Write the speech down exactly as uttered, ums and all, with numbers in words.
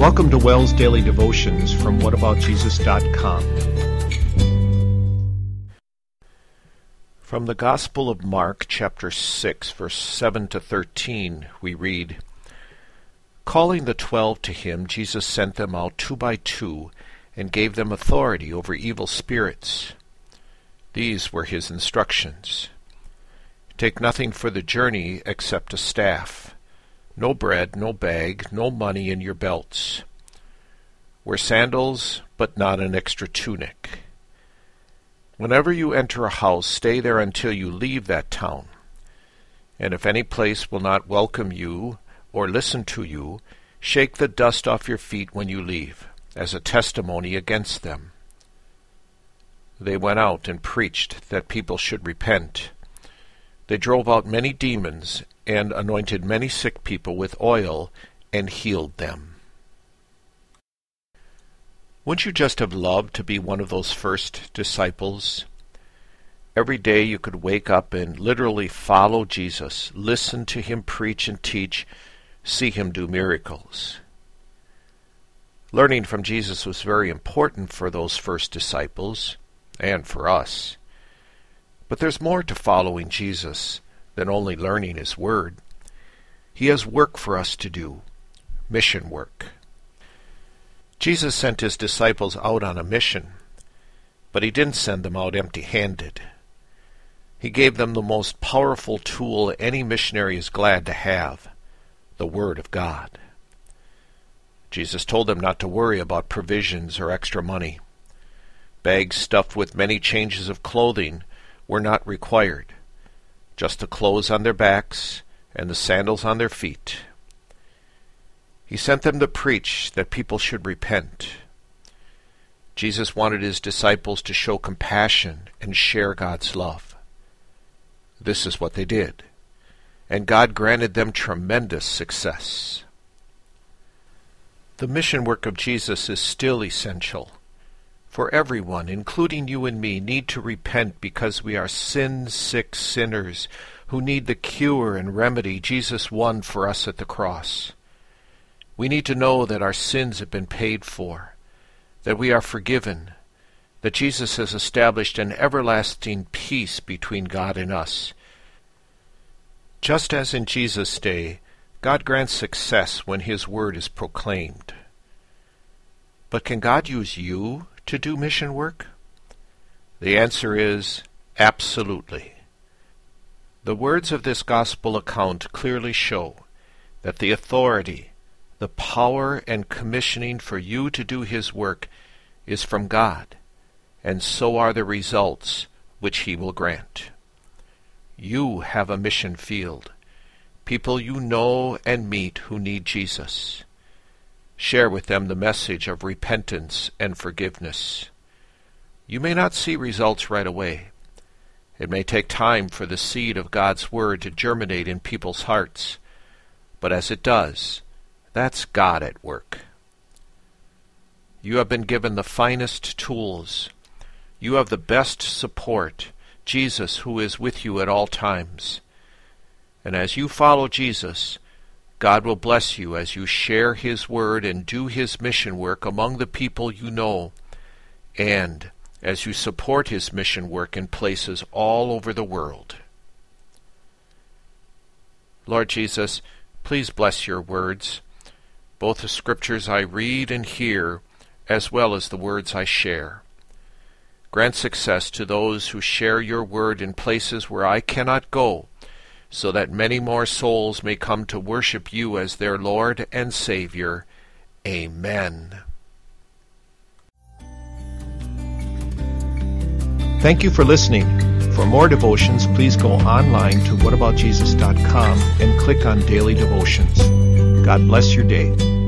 Welcome to Wells Daily Devotions from what about jesus dot com. From the Gospel of Mark, chapter six, verse seven to thirteen, we read, Calling the twelve to him, Jesus sent them out two by two, and gave them authority over evil spirits. These were his instructions. Take nothing for the journey except a staff. No bread, no bag, no money in your belts. Wear sandals, but not an extra tunic. Whenever you enter a house, stay there until you leave that town. And if any place will not welcome you or listen to you, shake the dust off your feet when you leave, as a testimony against them. They went out and preached that people should repent. They drove out many demons and anointed many sick people with oil and healed them. Wouldn't you just have loved to be one of those first disciples? Every day you could wake up and literally follow Jesus, listen to him preach and teach, see him do miracles. Learning from Jesus was very important for those first disciples, and for us. But there's more to following Jesus than only learning his word. He has work for us to do, mission work. Jesus sent his disciples out on a mission, but he didn't send them out empty-handed. He gave them the most powerful tool any missionary is glad to have, the Word of God. Jesus told them not to worry about provisions or extra money. Bags stuffed with many changes of clothing were not required, just the clothes on their backs and the sandals on their feet. He sent them to preach that people should repent. Jesus wanted his disciples to show compassion and share God's love. This is what they did, and God granted them tremendous success. The mission work of Jesus is still essential. For everyone, including you and me, need to repent because we are sin-sick sinners who need the cure and remedy Jesus won for us at the cross. We need to know that our sins have been paid for, that we are forgiven, that Jesus has established an everlasting peace between God and us. Just as in Jesus' day, God grants success when his word is proclaimed. But can God use you to do mission work? The answer is absolutely. The words of this gospel account clearly show that the authority, the power and commissioning for you to do his work is from God, and so are the results which he will grant. You have a mission field, people you know and meet who need Jesus. Share with them the message of repentance and forgiveness. You may not see results right away. It may take time for the seed of God's word to germinate in people's hearts. But as it does, that's God at work. You have been given the finest tools. You have the best support, Jesus who is with you at all times. And as you follow Jesus, God will bless you as you share his word and do his mission work among the people you know, and as you support his mission work in places all over the world. Lord Jesus, please bless your words, both the scriptures I read and hear, as well as the words I share. Grant success to those who share your word in places where I cannot go, so that many more souls may come to worship you as their Lord and Savior. Amen. Thank you for listening. For more devotions, please go online to what about jesus dot com and click on Daily Devotions. God bless your day.